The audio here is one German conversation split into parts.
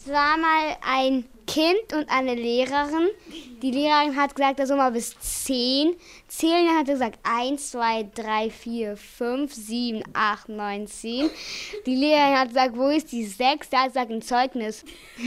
Es war mal ein Kind und eine Lehrerin. Die Lehrerin hat gesagt, er soll mal bis 10 zählen. Dann hat er gesagt 1, 2, 3, 4, 5, 7, 8, 9, 10. Die Lehrerin hat gesagt, wo ist die 6? Der hat gesagt, ein Zeugnis.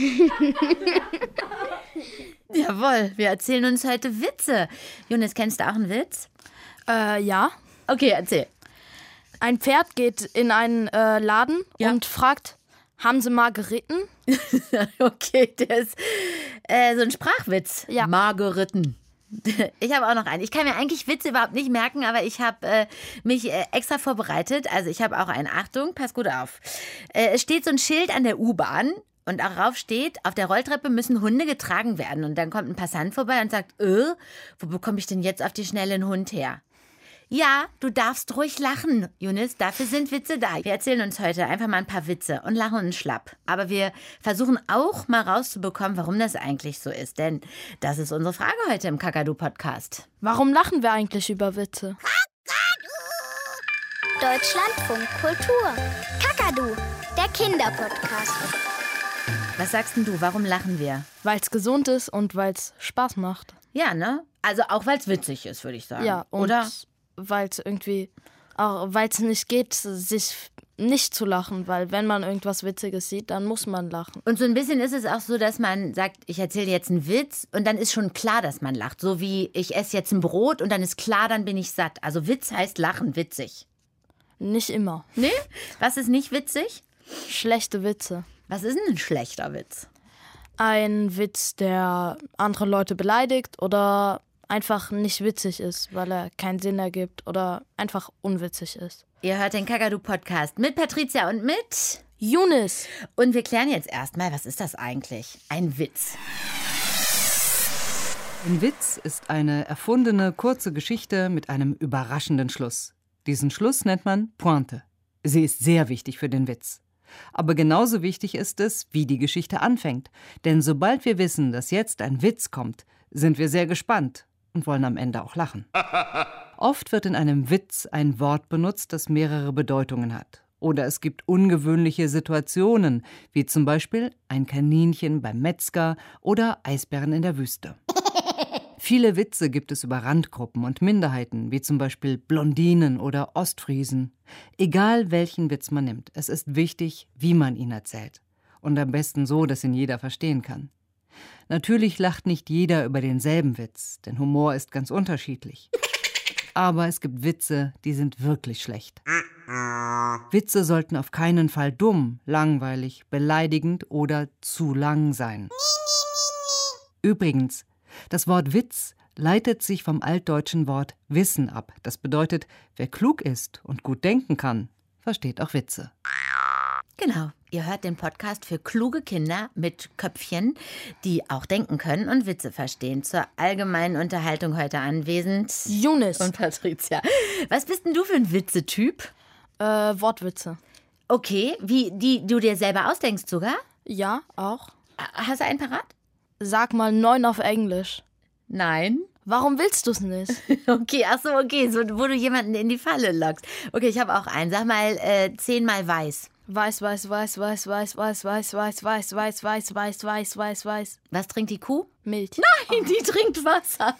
Jawohl, wir erzählen uns heute Witze. Jonas, kennst du auch einen Witz? Ja. Okay, erzähl. Ein Pferd geht in einen Laden und fragt, haben Sie Margeriten? Okay, der ist so ein Sprachwitz. Ja. Margeriten. Ich habe auch noch einen. Ich kann mir eigentlich Witze überhaupt nicht merken, aber ich habe mich extra vorbereitet. Also ich habe auch einen. Achtung, pass gut auf. Es steht so ein Schild an der U-Bahn und darauf steht, auf der Rolltreppe müssen Hunde getragen werden. Und dann kommt ein Passant vorbei und sagt, wo bekomme ich denn jetzt auf die Schnelle einen Hund her? Ja, du darfst ruhig lachen, Jonas, dafür sind Witze da. Wir erzählen uns heute einfach mal ein paar Witze und lachen uns schlapp. Aber wir versuchen auch mal rauszubekommen, warum das eigentlich so ist. Denn das ist unsere Frage heute im Kakadu-Podcast. Warum lachen wir eigentlich über Witze? Deutschlandfunk Kultur. Kakadu, der Kinderpodcast. Was sagst denn du, warum lachen wir? Weil es gesund ist und weil es Spaß macht. Ja, ne? Also auch, weil es witzig ist, würde ich sagen. Ja, und oder? Weil es irgendwie, auch weil es nicht geht, sich nicht zu lachen, weil wenn man irgendwas Witziges sieht, dann muss man lachen. Und so ein bisschen ist es auch so, dass man sagt, ich erzähle jetzt einen Witz und dann ist schon klar, dass man lacht. So wie ich esse jetzt ein Brot und dann ist klar, dann bin ich satt. Also Witz heißt lachen, witzig. Nicht immer. Nee? Was ist nicht witzig? Schlechte Witze. Was ist denn ein schlechter Witz? Ein Witz, der andere Leute beleidigt oder einfach nicht witzig ist, weil er keinen Sinn ergibt oder einfach unwitzig ist. Ihr hört den Kakadu-Podcast mit Patricia und mit Jonas. Und wir klären jetzt erstmal, was ist das eigentlich? Ein Witz. Ein Witz ist eine erfundene, kurze Geschichte mit einem überraschenden Schluss. Diesen Schluss nennt man Pointe. Sie ist sehr wichtig für den Witz. Aber genauso wichtig ist es, wie die Geschichte anfängt. Denn sobald wir wissen, dass jetzt ein Witz kommt, sind wir sehr gespannt und wollen am Ende auch lachen. Oft wird in einem Witz ein Wort benutzt, das mehrere Bedeutungen hat. Oder es gibt ungewöhnliche Situationen, wie zum Beispiel ein Kaninchen beim Metzger oder Eisbären in der Wüste. Viele Witze gibt es über Randgruppen und Minderheiten, wie zum Beispiel Blondinen oder Ostfriesen. Egal welchen Witz man nimmt, es ist wichtig, wie man ihn erzählt. Und am besten so, dass ihn jeder verstehen kann. Natürlich lacht nicht jeder über denselben Witz, denn Humor ist ganz unterschiedlich. Aber es gibt Witze, die sind wirklich schlecht. Witze sollten auf keinen Fall dumm, langweilig, beleidigend oder zu lang sein. Übrigens, das Wort Witz leitet sich vom altdeutschen Wort Wissen ab. Das bedeutet, wer klug ist und gut denken kann, versteht auch Witze. Genau, ihr hört den Podcast für kluge Kinder mit Köpfchen, die auch denken können und Witze verstehen. Zur allgemeinen Unterhaltung heute anwesend Jonas. Und Patricia. Was bist denn du für ein Witzetyp? Wortwitze. Okay, wie die du dir selber ausdenkst sogar? Ja, auch. Hast du einen parat? Sag mal 9 auf Englisch. Nein. Warum willst du es nicht? Okay, ach so, okay, so, wo du jemanden in die Falle lockst. Okay, ich habe auch einen. Sag mal 10 mal weiß. Weiß, weiß, weiß, weiß, weiß, weiß, weiß, weiß, weiß, weiß, weiß, weiß, weiß, weiß, weiß. Was trinkt die Kuh? Milch. Nein, die trinkt Wasser.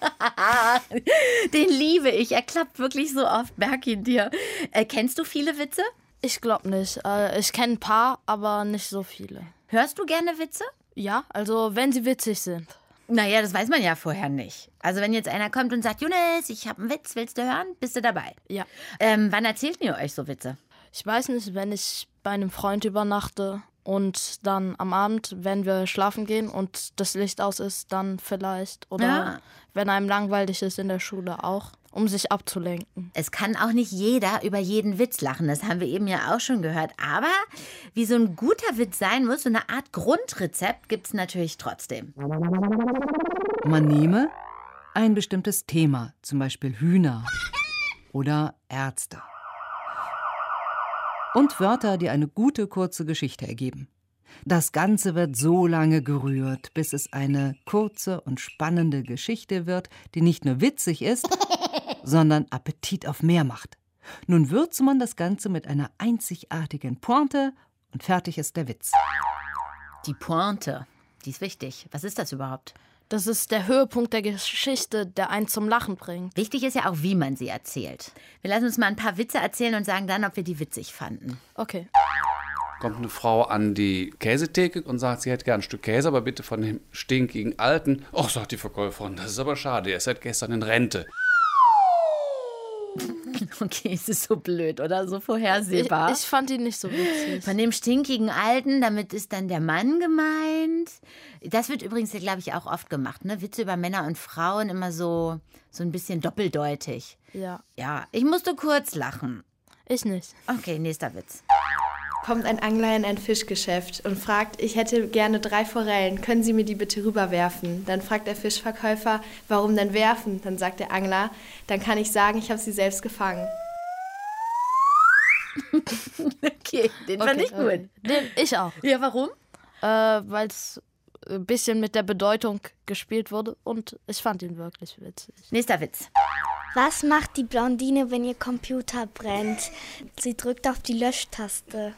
Den liebe ich. Er klappt wirklich so oft. Merk ihn dir. Kennst du viele Witze? Ich glaube nicht. Ich kenne ein paar, aber nicht so viele. Hörst du gerne Witze? Ja, also wenn sie witzig sind. Naja, das weiß man ja vorher nicht. Also wenn jetzt einer kommt und sagt, Jonas, ich habe einen Witz, willst du hören? Bist du dabei? Ja. Wann erzählt ihr euch so Witze? Ich weiß nicht, wenn ich bei einem Freund übernachte und dann am Abend, wenn wir schlafen gehen und das Licht aus ist, dann vielleicht. Oder wenn einem langweilig ist in der Schule auch, um sich abzulenken. Es kann auch nicht jeder über jeden Witz lachen, das haben wir eben ja auch schon gehört. Aber wie so ein guter Witz sein muss, so eine Art Grundrezept gibt es natürlich trotzdem. Man nehme ein bestimmtes Thema, zum Beispiel Hühner oder Ärzte. Und Wörter, die eine gute, kurze Geschichte ergeben. Das Ganze wird so lange gerührt, bis es eine kurze und spannende Geschichte wird, die nicht nur witzig ist, sondern Appetit auf mehr macht. Nun würzt man das Ganze mit einer einzigartigen Pointe und fertig ist der Witz. Die Pointe, die ist wichtig. Was ist das überhaupt? Das ist der Höhepunkt der Geschichte, der einen zum Lachen bringt. Wichtig ist ja auch, wie man sie erzählt. Wir lassen uns mal ein paar Witze erzählen und sagen dann, ob wir die witzig fanden. Okay. Kommt eine Frau an die Käsetheke und sagt, sie hätte gern ein Stück Käse, aber bitte von dem stinkigen Alten. Och, sagt die Verkäuferin, das ist aber schade, er ist seit gestern in Rente. Okay, es ist so blöd oder so vorhersehbar. Ich fand ihn nicht so witzig. Von dem stinkigen Alten, damit ist dann der Mann gemeint. Das wird übrigens, glaube ich, auch oft gemacht, ne? Witze über Männer und Frauen immer so ein bisschen doppeldeutig. Ja. Ja, ich musste kurz lachen. Ich nicht. Okay, nächster Witz. Kommt ein Angler in ein Fischgeschäft und fragt, ich hätte gerne 3 Forellen, können Sie mir die bitte rüberwerfen? Dann fragt der Fischverkäufer, warum denn werfen? Dann sagt der Angler, dann kann ich sagen, ich habe sie selbst gefangen. Okay, den fand ich gut. Ich auch. Ja, warum? Weil es ein bisschen mit der Bedeutung gespielt wurde und ich fand ihn wirklich witzig. Nächster Witz. Was macht die Blondine, wenn ihr Computer brennt? Sie drückt auf die Löschtaste.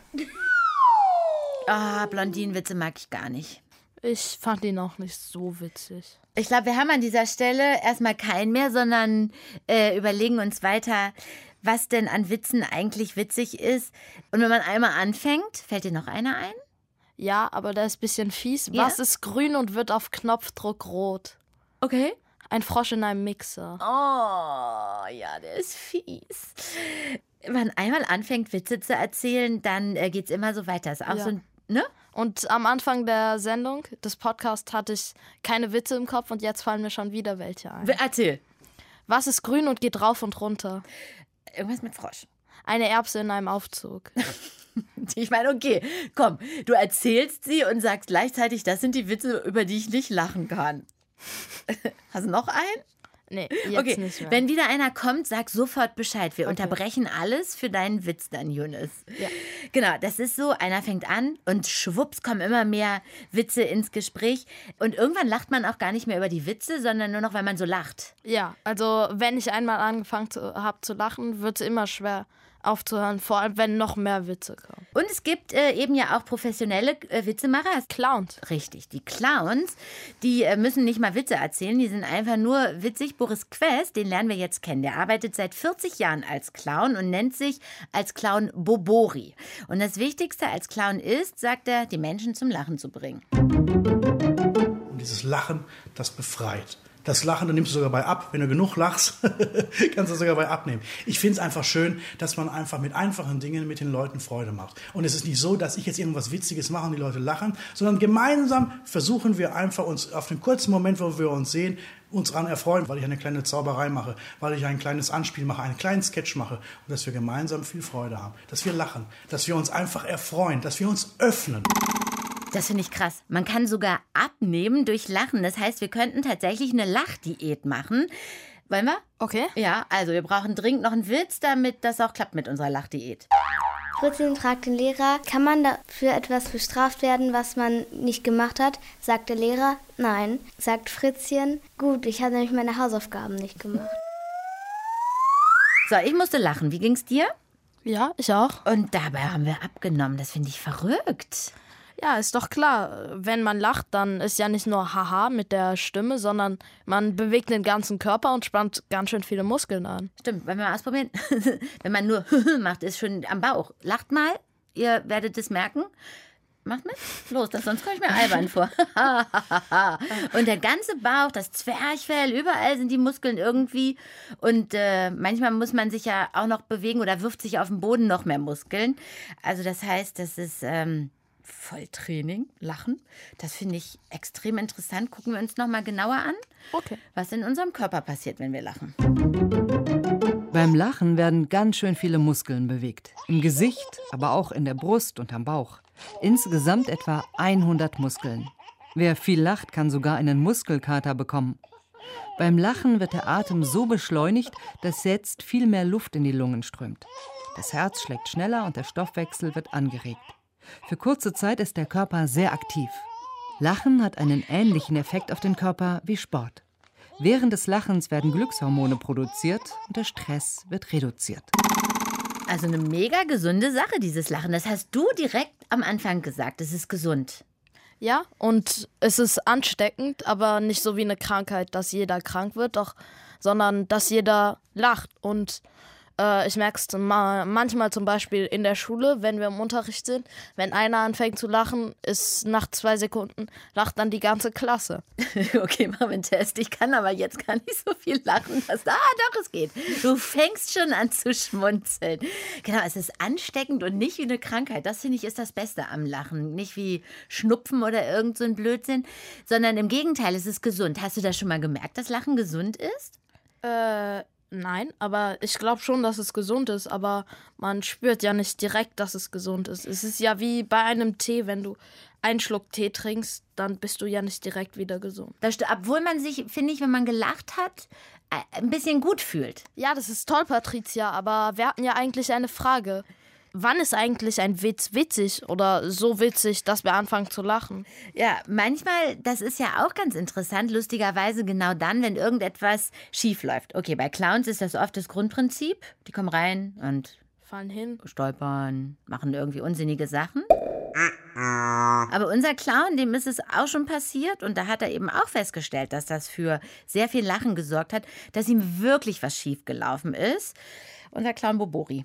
Blondinenwitze mag ich gar nicht. Ich fand ihn auch nicht so witzig. Ich glaube, wir haben an dieser Stelle erstmal keinen mehr, sondern überlegen uns weiter, was denn an Witzen eigentlich witzig ist. Und wenn man einmal anfängt, fällt dir noch einer ein? Ja, aber der ist ein bisschen fies. Ja? Was ist grün und wird auf Knopfdruck rot? Okay. Ein Frosch in einem Mixer. Oh, ja, der ist fies. Wenn man einmal anfängt, Witze zu erzählen, dann geht's immer so weiter. Ist auch Ja. so, ne? Und am Anfang der Sendung, des Podcasts, hatte ich keine Witze im Kopf und jetzt fallen mir schon wieder welche ein. Erzähl. Was ist grün und geht rauf und runter? Irgendwas mit Frosch. Eine Erbse in einem Aufzug. Ich meine, okay, komm, du erzählst sie und sagst gleichzeitig, das sind die Witze, über die ich nicht lachen kann. Hast du noch einen? Nee, jetzt Okay, nicht mehr. wenn wieder einer kommt, sag sofort Bescheid. Wir unterbrechen alles für deinen Witz dann, Yunus. Ja. Genau, das ist so, einer fängt an und schwupps kommen immer mehr Witze ins Gespräch. Und irgendwann lacht man auch gar nicht mehr über die Witze, sondern nur noch, weil man so lacht. Ja, also wenn ich einmal angefangen habe zu lachen, wird es immer schwer aufzuhören, vor allem wenn noch mehr Witze kommen. Und es gibt eben ja auch professionelle Witzemacher. Clowns. Richtig, die Clowns, die müssen nicht mal Witze erzählen, die sind einfach nur witzig. Boris Quest, den lernen wir jetzt kennen, der arbeitet seit 40 Jahren als Clown und nennt sich als Clown Bobori. Und das Wichtigste als Clown ist, sagt er, die Menschen zum Lachen zu bringen. Und dieses Lachen, das befreit. Das Lachen, da nimmst du sogar bei ab. Wenn du genug lachst, kannst du sogar bei abnehmen. Ich finde es einfach schön, dass man einfach mit einfachen Dingen mit den Leuten Freude macht. Und es ist nicht so, dass ich jetzt irgendwas Witziges mache und die Leute lachen, sondern gemeinsam versuchen wir einfach uns auf den kurzen Moment, wo wir uns sehen, uns daran erfreuen, weil ich eine kleine Zauberei mache, weil ich ein kleines Anspiel mache, einen kleinen Sketch mache und dass wir gemeinsam viel Freude haben, dass wir lachen, dass wir uns einfach erfreuen, dass wir uns öffnen. Das finde ich krass. Man kann sogar abnehmen durch Lachen. Das heißt, wir könnten tatsächlich eine Lachdiät machen. Wollen wir? Okay. Ja, also wir brauchen dringend noch einen Witz, damit das auch klappt mit unserer Lachdiät. Fritzchen fragt den Lehrer, kann man dafür etwas bestraft werden, was man nicht gemacht hat? Sagt der Lehrer, nein. Sagt Fritzchen, gut, ich habe nämlich meine Hausaufgaben nicht gemacht. So, ich musste lachen. Wie ging's dir? Ja, ich auch. Und dabei haben wir abgenommen. Das finde ich verrückt. Ja, ist doch klar. Wenn man lacht, dann ist ja nicht nur Haha mit der Stimme, sondern man bewegt den ganzen Körper und spannt ganz schön viele Muskeln an. Stimmt, wollen wir mal ausprobieren? Wenn man nur macht, ist schon am Bauch. Lacht mal, ihr werdet es merken. Macht mit? Los, sonst komme ich mir albern vor. Und der ganze Bauch, das Zwerchfell, überall sind die Muskeln irgendwie. Und manchmal muss man sich ja auch noch bewegen oder wirft sich auf den Boden noch mehr Muskeln. Also das heißt, das ist Volltraining, Lachen. Das finde ich extrem interessant. Gucken wir uns noch mal genauer an, Okay. was in unserem Körper passiert, wenn wir lachen. Beim Lachen werden ganz schön viele Muskeln bewegt. Im Gesicht, aber auch in der Brust und am Bauch. Insgesamt etwa 100 Muskeln. Wer viel lacht, kann sogar einen Muskelkater bekommen. Beim Lachen wird der Atem so beschleunigt, dass jetzt viel mehr Luft in die Lungen strömt. Das Herz schlägt schneller und der Stoffwechsel wird angeregt. Für kurze Zeit ist der Körper sehr aktiv. Lachen hat einen ähnlichen Effekt auf den Körper wie Sport. Während des Lachens werden Glückshormone produziert und der Stress wird reduziert. Also eine mega gesunde Sache, dieses Lachen. Das hast du direkt am Anfang gesagt. Es ist gesund. Ja, und es ist ansteckend, aber nicht so wie eine Krankheit, dass jeder krank wird, sondern dass jeder lacht. Und ich merke es manchmal zum Beispiel in der Schule, wenn wir im Unterricht sind, wenn einer anfängt zu lachen, ist nach 2 Sekunden, lacht dann die ganze Klasse. Okay, machen wir einen Test. Ich kann aber jetzt gar nicht so viel lachen. Doch, es geht. Du fängst schon an zu schmunzeln. Genau, es ist ansteckend und nicht wie eine Krankheit. Das, finde ich, ist das Beste am Lachen. Nicht wie Schnupfen oder irgend so ein Blödsinn, sondern im Gegenteil, es ist gesund. Hast du das schon mal gemerkt, dass Lachen gesund ist? Nein, aber ich glaube schon, dass es gesund ist, aber man spürt ja nicht direkt, dass es gesund ist. Es ist ja wie bei einem Tee, wenn du einen Schluck Tee trinkst, dann bist du ja nicht direkt wieder gesund. Obwohl man sich, finde ich, wenn man gelacht hat, ein bisschen gut fühlt. Ja, das ist toll, Patricia, aber wir hatten ja eigentlich eine Frage. Wann ist eigentlich ein Witz witzig oder so witzig, dass wir anfangen zu lachen? Ja, manchmal, das ist ja auch ganz interessant, lustigerweise genau dann, wenn irgendetwas schief läuft. Okay, bei Clowns ist das oft das Grundprinzip. Die kommen rein und fallen hin, stolpern, machen irgendwie unsinnige Sachen. Aber unser Clown, dem ist es auch schon passiert und da hat er eben auch festgestellt, dass das für sehr viel Lachen gesorgt hat, dass ihm wirklich was schief gelaufen ist. Unser Clown Bobori.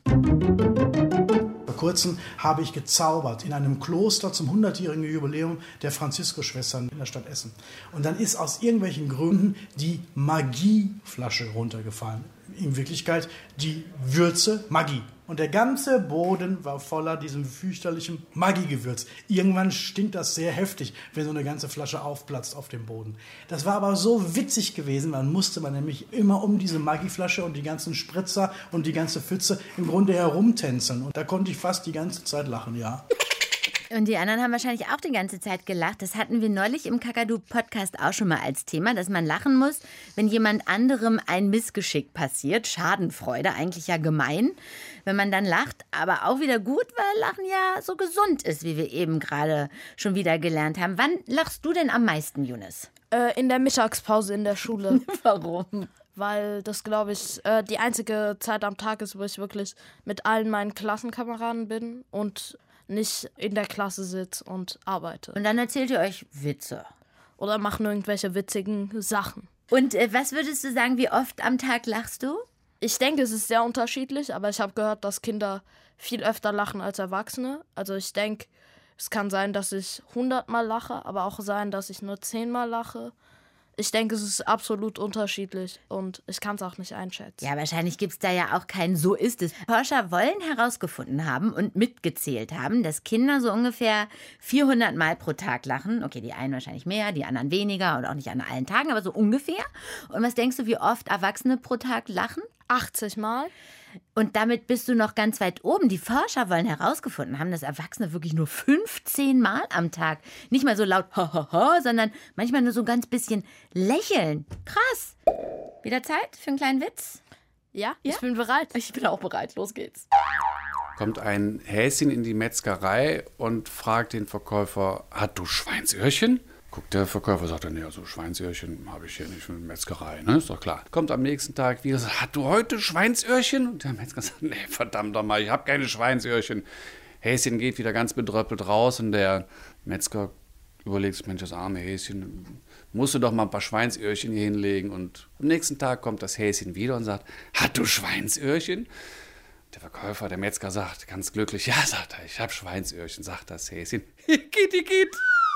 Vor kurzem habe ich gezaubert in einem Kloster zum 100-jährigen Jubiläum der Franziskusschwestern in der Stadt Essen. Und dann ist aus irgendwelchen Gründen die Magieflasche runtergefallen. In Wirklichkeit die Würze Magie. Und der ganze Boden war voller diesem fürchterlichen Maggi-Gewürz. Irgendwann stinkt das sehr heftig, wenn so eine ganze Flasche aufplatzt auf dem Boden. Das war aber so witzig gewesen, man musste nämlich immer um diese Maggi-Flasche und die ganzen Spritzer und die ganze Pfütze im Grunde herumtänzeln. Und da konnte ich fast die ganze Zeit lachen, ja. Und die anderen haben wahrscheinlich auch die ganze Zeit gelacht. Das hatten wir neulich im Kakadu-Podcast auch schon mal als Thema, dass man lachen muss, wenn jemand anderem ein Missgeschick passiert. Schadenfreude, eigentlich ja gemein, wenn man dann lacht. Aber auch wieder gut, weil Lachen ja so gesund ist, wie wir eben gerade schon wieder gelernt haben. Wann lachst du denn am meisten, Younes? In der Mittagspause in der Schule. Warum? Weil das, glaube ich, die einzige Zeit am Tag ist, wo ich wirklich mit allen meinen Klassenkameraden bin und nicht in der Klasse sitze und arbeite. Und dann erzählt ihr euch Witze. Oder machen irgendwelche witzigen Sachen. Und was würdest du sagen, wie oft am Tag lachst du? Ich denke, es ist sehr unterschiedlich, aber ich habe gehört, dass Kinder viel öfter lachen als Erwachsene. Also ich denke, es kann sein, dass ich 100-mal lache, aber auch sein, dass ich nur 10-mal lache. Ich denke, es ist absolut unterschiedlich und ich kann es auch nicht einschätzen. Ja, wahrscheinlich gibt es da ja auch kein So ist es. Forscher wollen herausgefunden haben und mitgezählt haben, dass Kinder so ungefähr 400 Mal pro Tag lachen. Okay, die einen wahrscheinlich mehr, die anderen weniger und auch nicht an allen Tagen, aber so ungefähr. Und was denkst du, wie oft Erwachsene pro Tag lachen? 80 Mal. Und damit bist du noch ganz weit oben. Die Forscher wollen herausgefunden haben, dass Erwachsene wirklich nur 15 Mal am Tag nicht mal so laut ho, ho, ho, sondern manchmal nur so ein ganz bisschen lächeln. Krass. Wieder Zeit für einen kleinen Witz? Ja, ich bin bereit. Ich bin auch bereit. Los geht's. Kommt ein Häschen in die Metzgerei und fragt den Verkäufer, hat du Schweinsöhrchen? Guckt der Verkäufer, sagt er, nee, also Schweinsöhrchen habe ich hier nicht für eine Metzgerei, ne? Ist doch klar. Kommt am nächsten Tag wieder, sagt, hat du heute Schweinsöhrchen? Und der Metzger sagt, nee, verdammt nochmal, ich habe keine Schweinsöhrchen. Häschen geht wieder ganz bedröppelt raus und der Metzger überlegt sich, Mensch, das arme Häschen, musst du doch mal ein paar Schweinsöhrchen hier hinlegen. Und am nächsten Tag kommt das Häschen wieder und sagt, hat du Schweinsöhrchen? Der Verkäufer, der Metzger sagt ganz glücklich, ja, sagt er, ich habe Schweinsöhrchen, sagt das Häschen. Geht.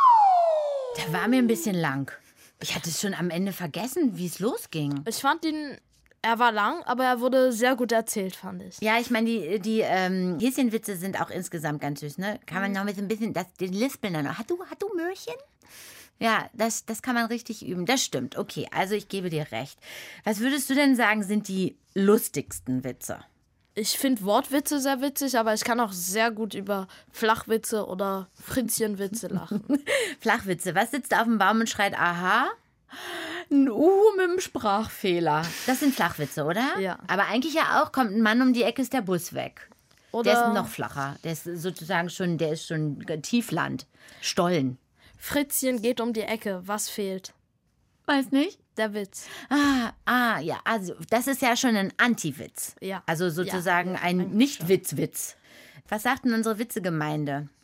Der war mir ein bisschen lang. Ich hatte es schon am Ende vergessen, wie es losging. Ich fand er war lang, aber er wurde sehr gut erzählt, fand ich. Ja, ich meine, die Häschenwitze sind auch insgesamt ganz süß, ne? Kann man noch mit so ein bisschen, den Lispeln dann noch. Hat du Möhrchen? Ja, das kann man richtig üben. Das stimmt. Okay, also ich gebe dir recht. Was würdest du denn sagen, sind die lustigsten Witze? Ich finde Wortwitze sehr witzig, aber ich kann auch sehr gut über Flachwitze oder Fritzchenwitze lachen. Flachwitze. Was sitzt auf dem Baum und schreit aha? Ein Uhu mit einem Sprachfehler. Das sind Flachwitze, oder? Ja. Aber eigentlich ja auch, kommt ein Mann um die Ecke, ist der Bus weg. Oder der ist noch flacher. Der ist sozusagen schon Tiefland. Stollen. Fritzchen geht um die Ecke. Was fehlt? Weiß nicht. Der Witz. Ja, also das ist ja schon ein Anti-Witz. Ja. Also sozusagen ein Nicht-Witz-Witz. Was sagt denn unsere Witzegemeinde?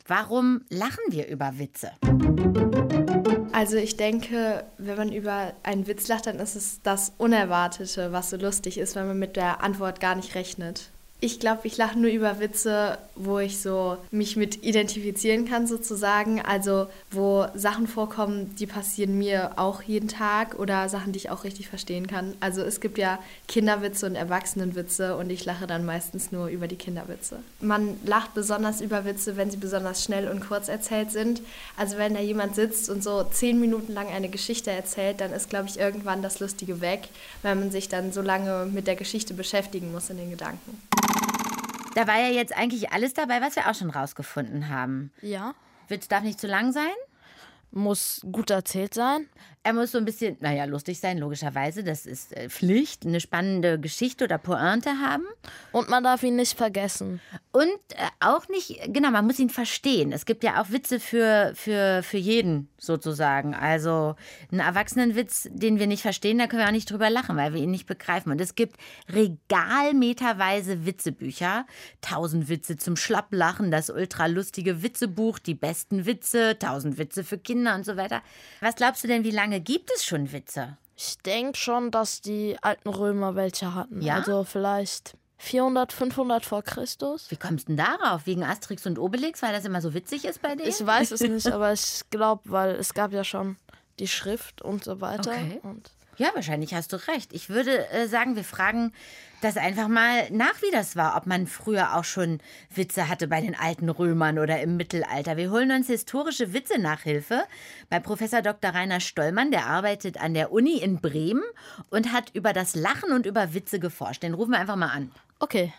Warum lachen wir über Witze? Also ich denke, wenn man über einen Witz lacht, dann ist es das Unerwartete, was so lustig ist, weil man mit der Antwort gar nicht rechnet. Ich glaube, ich lache nur über Witze, wo ich so mich mit identifizieren kann sozusagen. Also wo Sachen vorkommen, die passieren mir auch jeden Tag oder Sachen, die ich auch richtig verstehen kann. Also es gibt ja Kinderwitze und Erwachsenenwitze und ich lache dann meistens nur über die Kinderwitze. Man lacht besonders über Witze, wenn sie besonders schnell und kurz erzählt sind. Also wenn da jemand sitzt und so 10 Minuten lang eine Geschichte erzählt, dann ist, glaube ich, irgendwann das Lustige weg, weil man sich dann so lange mit der Geschichte beschäftigen muss in den Gedanken. Da war ja jetzt eigentlich alles dabei, was wir auch schon rausgefunden haben. Ja. Witz darf nicht zu lang sein. Muss gut erzählt sein. Er muss so ein bisschen, lustig sein, logischerweise. Das ist Pflicht. Eine spannende Geschichte oder Pointe haben. Und man darf ihn nicht vergessen. Und auch nicht, genau, man muss ihn verstehen. Es gibt ja auch Witze für jeden sozusagen. Also einen Erwachsenenwitz, den wir nicht verstehen, da können wir auch nicht drüber lachen, weil wir ihn nicht begreifen. Und es gibt regalmeterweise Witzebücher. 1000 Witze zum Schlapplachen, das ultralustige Witzebuch, die besten Witze, 1000 Witze für Kinder und so weiter. Was glaubst du denn, wie lange gibt es schon Witze? Ich denke schon, dass die alten Römer welche hatten. Ja? Also vielleicht 400, 500 vor Christus. Wie kommst du denn darauf? Wegen Asterix und Obelix, weil das immer so witzig ist bei denen? Ich weiß es nicht, aber ich glaube, weil es gab ja schon die Schrift und so weiter. Okay. Und ja, wahrscheinlich hast du recht. Ich würde sagen, wir fragen das einfach mal nach, wie das war. Ob man früher auch schon Witze hatte bei den alten Römern oder im Mittelalter. Wir holen uns historische Witze-Nachhilfe bei Professor Dr. Rainer Stollmann. Der arbeitet an der Uni in Bremen und hat über das Lachen und über Witze geforscht. Den rufen wir einfach mal an. okay.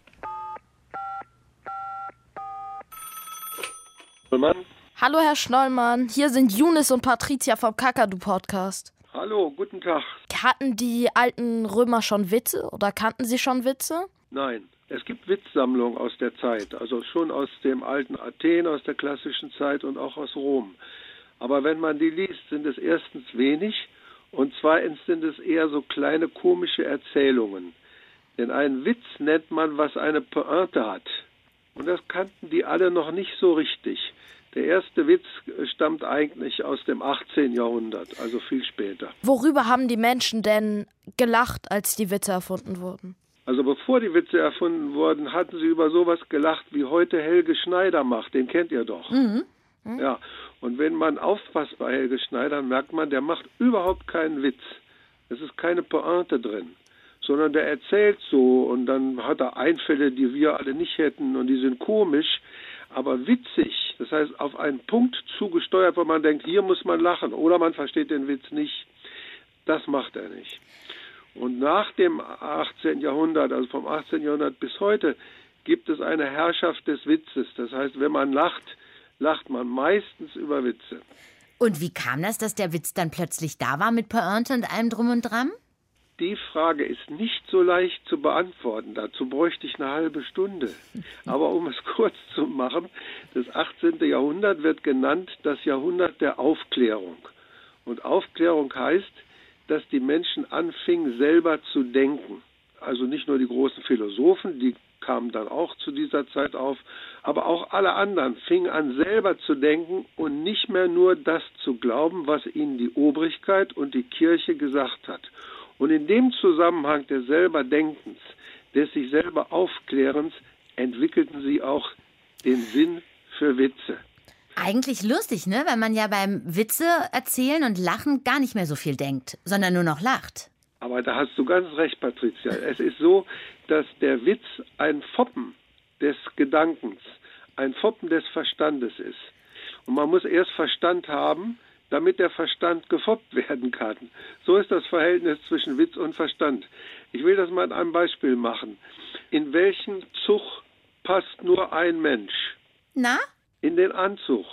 Schnollmann? Hallo Herr Schnollmann, hier sind Younes und Patricia vom Kakadu-Podcast. Hallo, guten Tag. Hatten die alten Römer schon Witze oder kannten sie schon Witze? Nein, es gibt Witzsammlungen aus der Zeit, also schon aus dem alten Athen, aus der klassischen Zeit und auch aus Rom. Aber wenn man die liest, sind es erstens wenig und zweitens sind es eher so kleine komische Erzählungen. Denn einen Witz nennt man, was eine Pointe hat. Und das kannten die alle noch nicht so richtig. Der erste Witz stammt eigentlich aus dem 18. Jahrhundert, also viel später. Worüber haben die Menschen denn gelacht, als die Witze erfunden wurden? Also bevor die Witze erfunden wurden, hatten sie über sowas gelacht, wie heute Helge Schneider macht. Den kennt ihr doch. Ja, und wenn man aufpasst bei Helge Schneider, merkt man, der macht überhaupt keinen Witz. Es ist keine Pointe drin, sondern der erzählt so und dann hat er Einfälle, die wir alle nicht hätten und die sind komisch, aber witzig. Das heißt, auf einen Punkt zugesteuert, wo man denkt, hier muss man lachen oder man versteht den Witz nicht. Das macht er nicht. Und nach dem 18. Jahrhundert, also vom 18. Jahrhundert bis heute, gibt es eine Herrschaft des Witzes. Das heißt, wenn man lacht, lacht man meistens über Witze. Und wie kam das, dass der Witz dann plötzlich da war mit Pointe und allem drum und dran? Die Frage ist nicht so leicht zu beantworten. Dazu bräuchte ich eine halbe Stunde. Aber um es kurz zu machen, das 18. Jahrhundert wird genannt das Jahrhundert der Aufklärung. Und Aufklärung heißt, dass die Menschen anfingen, selber zu denken. Also nicht nur die großen Philosophen, die kamen dann auch zu dieser Zeit auf, aber auch alle anderen fingen an, selber zu denken und nicht mehr nur das zu glauben, was ihnen die Obrigkeit und die Kirche gesagt hat. Und in dem Zusammenhang des selber Denkens, des sich selber Aufklärens, entwickelten sie auch den Sinn für Witze. Eigentlich lustig, ne? Weil man ja beim Witze erzählen und lachen gar nicht mehr so viel denkt, sondern nur noch lacht. Aber da hast du ganz recht, Patricia. Es ist so, dass der Witz ein Foppen des Gedankens, ein Foppen des Verstandes ist. Und man muss erst Verstand haben, damit der Verstand gefoppt werden kann. So ist das Verhältnis zwischen Witz und Verstand. Ich will das mal an einem Beispiel machen. In welchen Zug passt nur ein Mensch? Na? In den Anzug.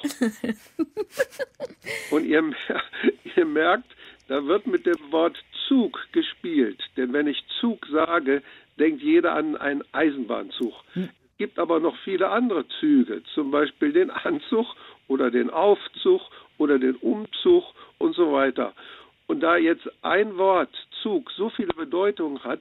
Und ihr merkt, da wird mit dem Wort Zug gespielt. Denn wenn ich Zug sage, denkt jeder an einen Eisenbahnzug. Es gibt aber noch viele andere Züge, zum Beispiel den Anzug oder den Aufzug oder den Umzug und so weiter. Und da jetzt ein Wort, Zug, so viele Bedeutungen hat,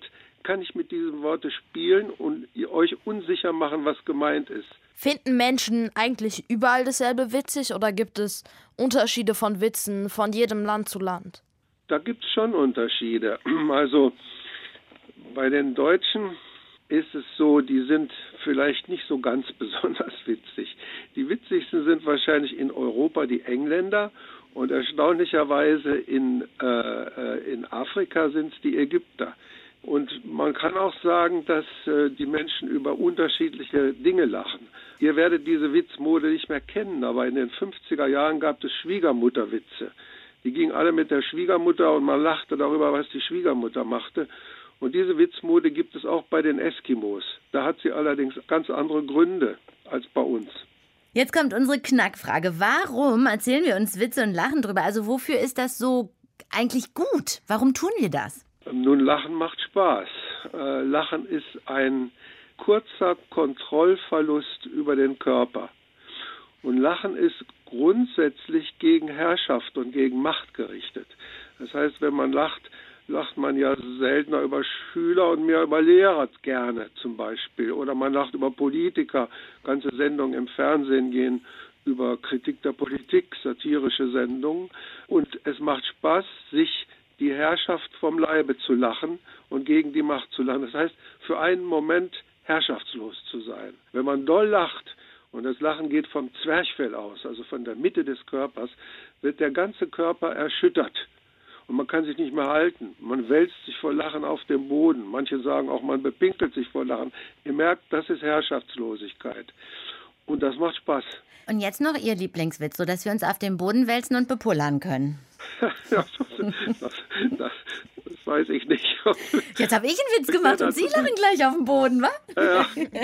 kann ich mit diesen Worten spielen und euch unsicher machen, was gemeint ist. Finden Menschen eigentlich überall dasselbe witzig oder gibt es Unterschiede von Witzen von jedem Land zu Land? Da gibt es schon Unterschiede. Also bei den Deutschen ist es so, die sind vielleicht nicht so ganz besonders witzig. Die witzigsten sind wahrscheinlich in Europa die Engländer und erstaunlicherweise in Afrika sind es die Ägypter. Und man kann auch sagen, dass die Menschen über unterschiedliche Dinge lachen. Ihr werdet diese Witzmode nicht mehr kennen, aber in den 50er Jahren gab es Schwiegermutterwitze. Die gingen alle mit der Schwiegermutter und man lachte darüber, was die Schwiegermutter machte. Und diese Witzmode gibt es auch bei den Eskimos. Da hat sie allerdings ganz andere Gründe als bei uns. Jetzt kommt unsere Knackfrage. Warum erzählen wir uns Witze und lachen drüber? Also wofür ist das so eigentlich gut? Warum tun wir das? Nun, Lachen macht Spaß. Lachen ist ein kurzer Kontrollverlust über den Körper. Und Lachen ist grundsätzlich gegen Herrschaft und gegen Macht gerichtet. Das heißt, wenn man lacht man ja seltener über Schüler und mehr über Lehrer gerne zum Beispiel. Oder man lacht über Politiker. Ganze Sendungen im Fernsehen gehen über Kritik der Politik, satirische Sendungen. Und es macht Spaß, sich die Herrschaft vom Leibe zu lachen und gegen die Macht zu lachen. Das heißt, für einen Moment herrschaftslos zu sein. Wenn man doll lacht, und das Lachen geht vom Zwerchfell aus, also von der Mitte des Körpers, wird der ganze Körper erschüttert. Und man kann sich nicht mehr halten. Man wälzt sich vor Lachen auf dem Boden. Manche sagen auch, man bepinkelt sich vor Lachen. Ihr merkt, das ist Herrschaftslosigkeit. Und das macht Spaß. Und jetzt noch Ihr Lieblingswitz, sodass wir uns auf den Boden wälzen und bepullern können. das weiß ich nicht. Jetzt habe ich einen Witz gemacht und Sie lachen gleich auf dem Boden, wa? Ja.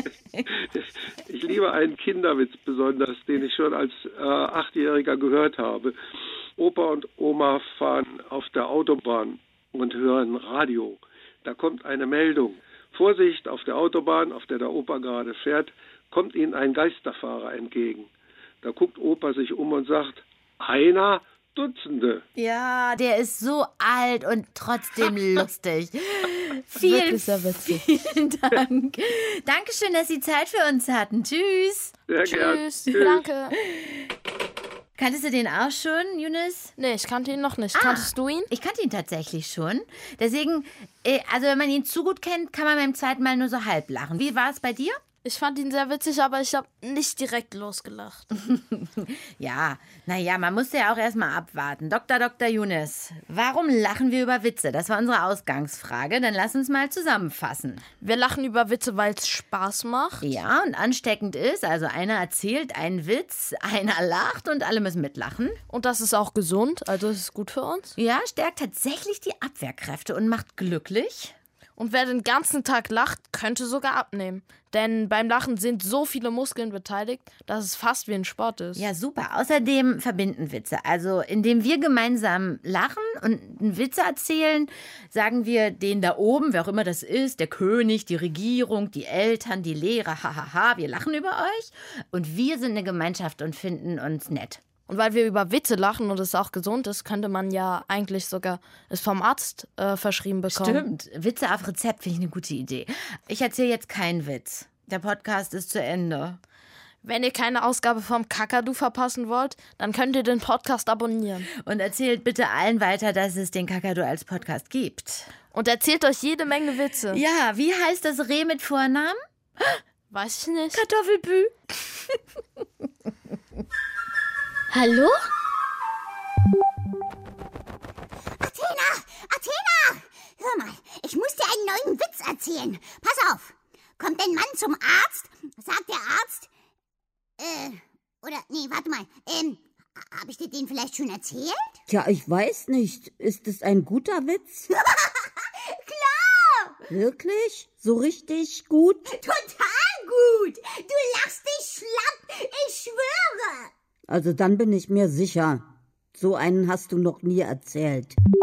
Ich liebe einen Kinderwitz besonders, den ich schon als 8-Jähriger gehört habe. Opa und Oma fahren auf der Autobahn und hören Radio. Da kommt eine Meldung. Vorsicht, auf der Autobahn, auf der Opa gerade fährt, kommt ihnen ein Geisterfahrer entgegen. Da guckt Opa sich um und sagt, einer, Dutzende. Ja, der ist so alt und trotzdem lustig. Vielen Dank. Dankeschön, dass Sie Zeit für uns hatten. Tschüss. Sehr gern. Tschüss. Danke. Kanntest du den auch schon, Younes? Nee, ich kannte ihn noch nicht. Kanntest du ihn? Ich kannte ihn tatsächlich schon. Deswegen, also wenn man ihn zu gut kennt, kann man beim zweiten Mal nur so halb lachen. Wie war es bei dir? Ich fand ihn sehr witzig, aber ich habe nicht direkt losgelacht. Ja, naja, man muss ja auch erstmal abwarten. Dr. Younes, warum lachen wir über Witze? Das war unsere Ausgangsfrage. Dann lass uns mal zusammenfassen. Wir lachen über Witze, weil es Spaß macht. Ja, und ansteckend ist. Also einer erzählt einen Witz, einer lacht und alle müssen mitlachen. Und das ist auch gesund, also ist es gut für uns. Ja, stärkt tatsächlich die Abwehrkräfte und macht glücklich. Und wer den ganzen Tag lacht, könnte sogar abnehmen. Denn beim Lachen sind so viele Muskeln beteiligt, dass es fast wie ein Sport ist. Ja, super. Außerdem verbinden Witze. Also indem wir gemeinsam lachen und einen Witz erzählen, sagen wir den da oben, wer auch immer das ist, der König, die Regierung, die Eltern, die Lehrer, hahaha, wir lachen über euch. Und wir sind eine Gemeinschaft und finden uns nett. Und weil wir über Witze lachen und es auch gesund ist, könnte man ja eigentlich sogar es vom Arzt verschrieben bekommen. Stimmt. Witze auf Rezept finde ich eine gute Idee. Ich erzähle jetzt keinen Witz. Der Podcast ist zu Ende. Wenn ihr keine Ausgabe vom Kakadu verpassen wollt, dann könnt ihr den Podcast abonnieren. Und erzählt bitte allen weiter, dass es den Kakadu als Podcast gibt. Und erzählt euch jede Menge Witze. Ja, wie heißt das Reh mit Vornamen? Weiß ich nicht. Kartoffelpü. Hallo? Athena! Hör mal, ich muss dir einen neuen Witz erzählen. Pass auf. Kommt ein Mann zum Arzt, sagt der Arzt, habe ich dir den vielleicht schon erzählt? Tja, ich weiß nicht. Ist es ein guter Witz? Klar! Wirklich? So richtig gut? Total gut! Du lachst dich schlapp, ich schwöre! Also dann bin ich mir sicher. So einen hast du noch nie erzählt.